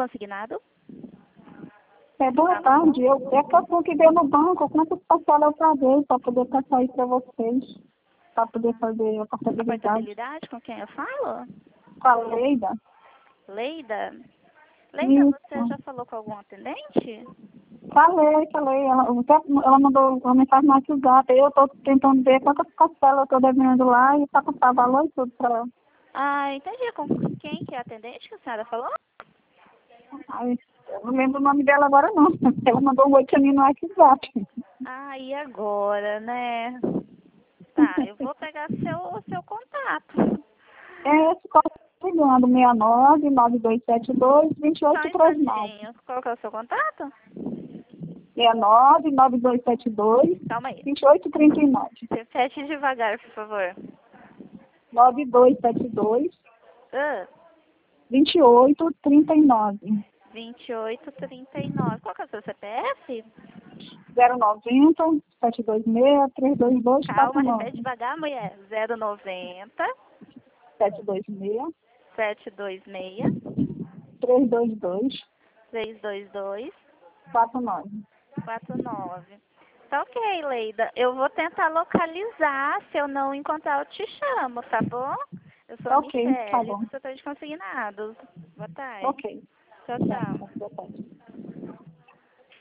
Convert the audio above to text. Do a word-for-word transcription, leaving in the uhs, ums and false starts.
consignado? É, boa tarde. Eu, é que eu tenho que ver no banco como é que eu posso falar outra vez para poder passar isso para vocês, para poder fazer a A portabilidade. portabilidade com quem eu falo? Com a Leida? Leida? Leida, você Isso. já falou com algum atendente? Falei, falei. Ela, ela mandou uma mensagem no WhatsApp. Eu estou tentando ver quantas parcelas eu estou devendo lá e para passar valor e tudo para ela. Ah, entendi. Com quem que é atendente que a senhora falou? Ai, eu não lembro o nome dela agora, não. Ela mandou um oi pra mim no WhatsApp. Ah, e agora, né? Tá, eu vou pegar seu, seu contato. É esse qual tá ligando, seis nove, nove dois sete dois, dois Só um oito três nove. instantinho. Qual que é o seu contato? seis nove, nove dois sete dois, Calma aí. dois oito três nove. Repete devagar, por favor. nove dois sete dois, Ah, dois oito três nove. vinte e oito, trinta e nove. Qual que é o seu C P F? zero nove zero, sete dois seis, três dois dois, Calma, quatro repete nove. devagar, mulher. zero noventa, sete dois seis, sete dois seis, três dois dois, três dois dois, quatro nove. quatro nove. Tá ok, Leida. Eu vou tentar localizar. Se eu não encontrar, eu te chamo, tá bom? Eu sou a Ok, tá Michele, bom. do setor de consignados. Boa tarde. Ok. Tchau, Tá, tchau. tá, boa tarde.